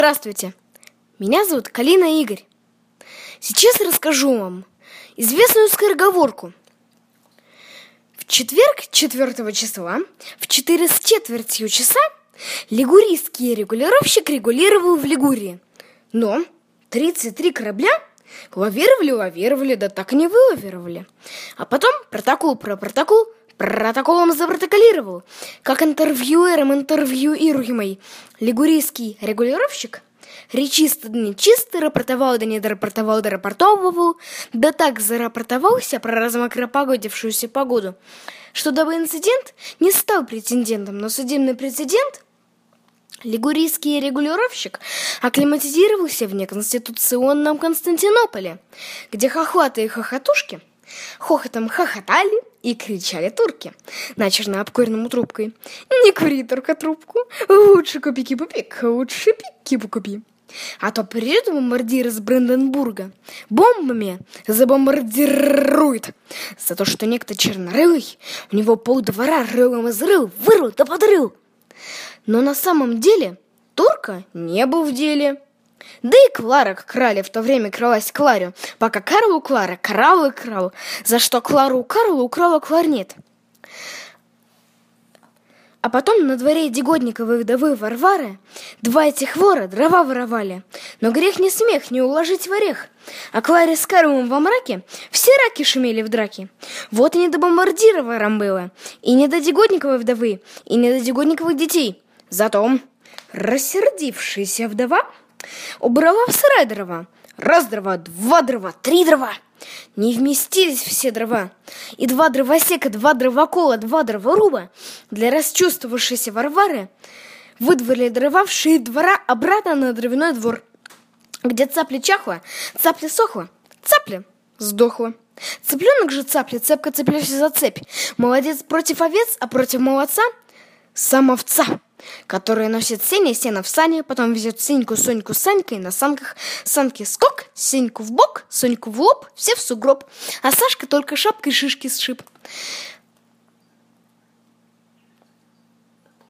Здравствуйте, меня зовут Калина Игорь. Сейчас расскажу вам известную скороговорку. В четверг, 4 числа, в 4:15 часа лигурийский регулировщик регулировал в Лигурии. Но 33 корабля лавировали, да так и не вылавировали. А потом протоколом запротоколировал, как интервьюируемый лигурийский регулировщик речисто да нечисто рапортовал да не дорапортовывал, да так зарапортовался про размокропогодившуюся погоду, что дабы инцидент не стал претендентом, но судебный прецедент, лигурийский регулировщик акклиматизировался в неконституционном Константинополе, где хохлатые хохотушки хохотом хохотали и кричали турки, начерно обкуренному трубкой: «Не кури, турка, трубку, лучше купи кипу-пик, лучше пик-кипу-купи». А то придет бомбардир из Бранденбурга, бомбами забомбардирует за то, что некто чернорылый у него полдвора рылом изрыл, вырыл да подрыл. Но на самом деле турка не был в деле. Да и Клара крали в то время кралась Кларю, пока Карл у Клара крал и крал, за что Клару у Карла украла кларнет. А потом на дворе Дегодниковой вдовы Варвары два этих вора дрова воровали, но грех не смех не уложить в орех. А Кларе с Карлом во мраке все раки шумели в драке. Вот и не до бомбардированным было, и не до Дегодниковой вдовы, и не до Дегодниковых детей. Зато рассердившаяся вдова убрала в сарай дрова. Раз дрова, два дрова, три дрова. Не вместились все дрова. И два дровосека, два дровокола, два дроворуба для расчувствовавшейся Варвары выдворили дрова в шеи двора обратно на дровяной двор, где цапля чахла, цапля сохла, цапля сдохла. Цыпленок же цапли цепко цеплялся за цепь. Молодец против овец, а против молодца сам овца, который носит сено в сане, потом везет Сеньку, Соньку с Санькой на санках. Санки скок, Сеньку в бок, Соньку в лоб, все в сугроб. А Сашка только шапкой шишки сшиб.